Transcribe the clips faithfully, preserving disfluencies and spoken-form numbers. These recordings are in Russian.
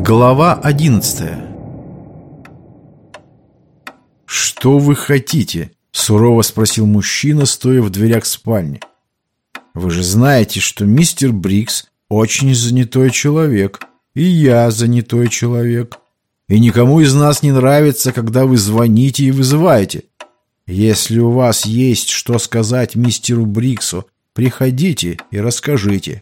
Глава одиннадцатая. «Что вы хотите?» — сурово спросил мужчина, стоя в дверях спальни. «Вы же знаете, что мистер Брикс очень занятой человек, и я занятой человек, и никому из нас не нравится, когда вы звоните и вызываете. Если у вас есть что сказать мистеру Бриксу, приходите и расскажите».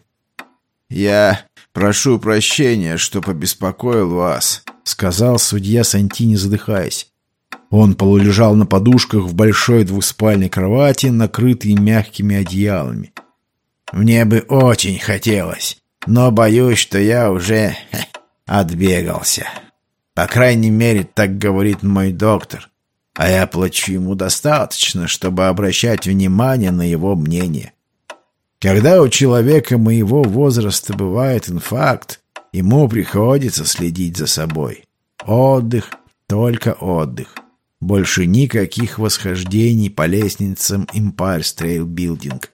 «Я прошу прощения, что побеспокоил вас», — сказал судья Сантини, задыхаясь. Он полулежал на подушках в большой двуспальной кровати, накрытой мягкими одеялами. «Мне бы очень хотелось, но боюсь, что я уже хе, отбегался. По крайней мере, так говорит мой доктор, а я плачу ему достаточно, чтобы обращать внимание на его мнение. Когда у человека моего возраста бывает инфаркт, ему приходится следить за собой. Отдых, только отдых. Больше никаких восхождений по лестницам Empire State Building.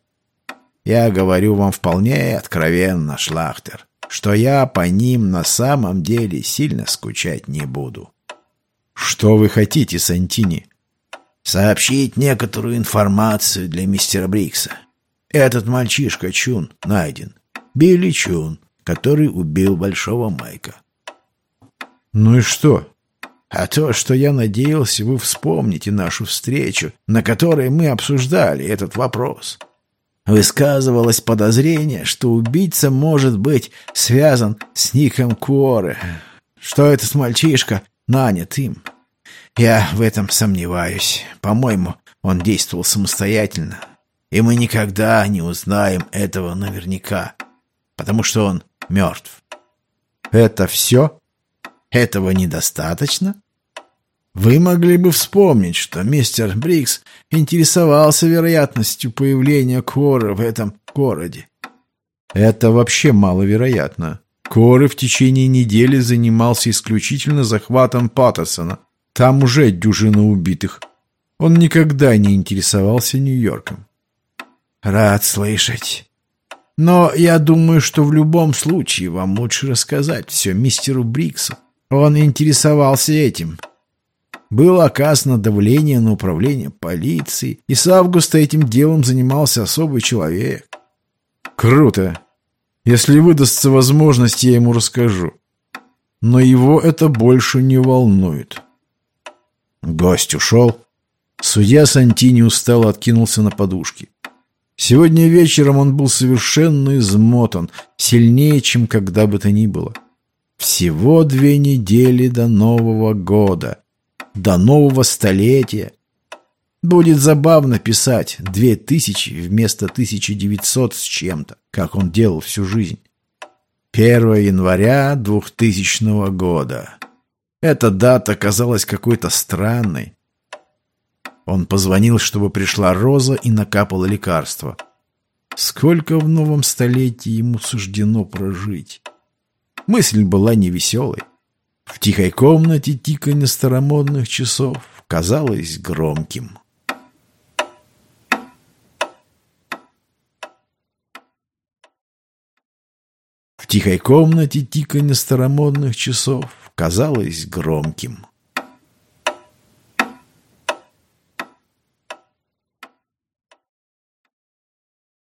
Я говорю вам вполне откровенно, Шлахтер, что я по ним на самом деле сильно скучать не буду». «Что вы хотите, Сантини?» «Сообщить некоторую информацию для мистера Брикса. Этот мальчишка Чун найден. Билли Чун, который убил Большого Майка». «Ну и что?» «А то, что я надеялся, вы вспомните нашу встречу, на которой мы обсуждали этот вопрос. Высказывалось подозрение, что убийца может быть связан с Ником Куоре, что этот мальчишка нанят им. Я в этом сомневаюсь. По-моему, он действовал самостоятельно. И мы никогда не узнаем этого наверняка, потому что он мертв». «Это все? Этого недостаточно? Вы могли бы вспомнить, что мистер Брикс интересовался вероятностью появления Куоры в этом городе». «Это вообще маловероятно. Куоры в течение недели занимался исключительно захватом Паттерсона. Там уже дюжина убитых. Он никогда не интересовался Нью-Йорком». «Рад слышать. Но я думаю, что в любом случае вам лучше рассказать все мистеру Бриксу. Он интересовался этим. Было оказано давление на управление полиции, и с августа этим делом занимался особый человек». «Круто. Если выдастся возможность, я ему расскажу. Но его это больше не волнует». Гость ушел. Судья Сантини устало откинулся на подушки. Сегодня вечером он был совершенно измотан, сильнее, чем когда бы то ни было. Всего две недели до Нового года, до нового столетия. Будет забавно писать две тысячи вместо тысяча девятьсот с чем-то, как он делал всю жизнь. первого января двухтысячного года. Эта дата казалась какой-то странной. Он позвонил, чтобы пришла Роза и накапала лекарства. Сколько в новом столетии ему суждено прожить? Мысль была невеселой. В тихой комнате тиканье старомодных часов казалось громким. В тихой комнате тиканье старомодных часов казалось громким.